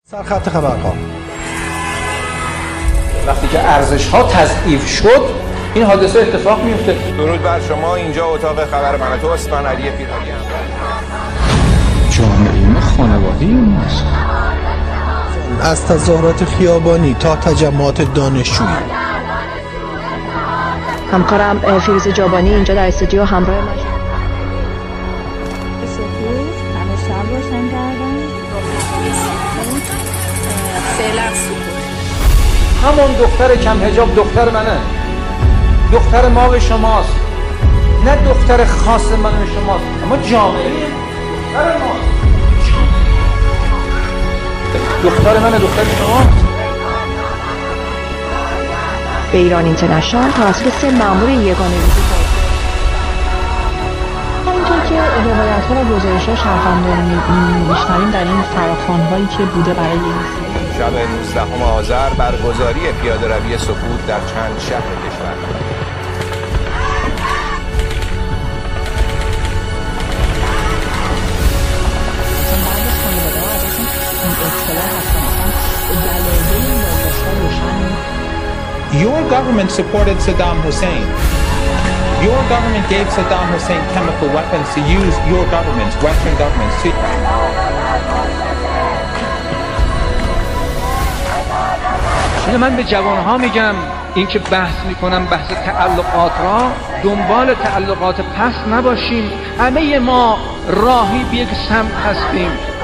سرخط خبرها. وقتی که ارزش‌ها تضعیف شد این حادثه اتفاق میفته. درود بر شما. اینجا اتاق خبر من توست. علی پیرانی ام. جامعه ما خانواده ماست. از تظاهرات خیابانی تا تجمعات دانشجویی. همکارم فیروزه جابانی اینجا در استودیو همراه ما شد. سپید همه شب روشن کردن. همون دختر کم حجاب دختر منه، دختر ما و شماست، نه دختر خاص من و شماست، اما جامعه دختر ماست. دختر منه، دختر شماست. به ایران اینترنشنال توسط 3 مأمور یگانه روزی همینطور که روایت‌ها و گزارش‌ها شهروندان می‌شنویم در این فراخوان‌هایی که بوده برای این شب 19 آذر برگزاری پیاده‌روی سکوت در چند شهر کشور. Your government supported Saddam Hussein. Your government gave Saddam Hussein chemical weapons to use your governments, Western governments, to... من به جوانها میگم این که بحث میکنم بحث تعلقات را، دنبال تعلقات پس نباشیم. همه ما راهی به یک سمت هستیم.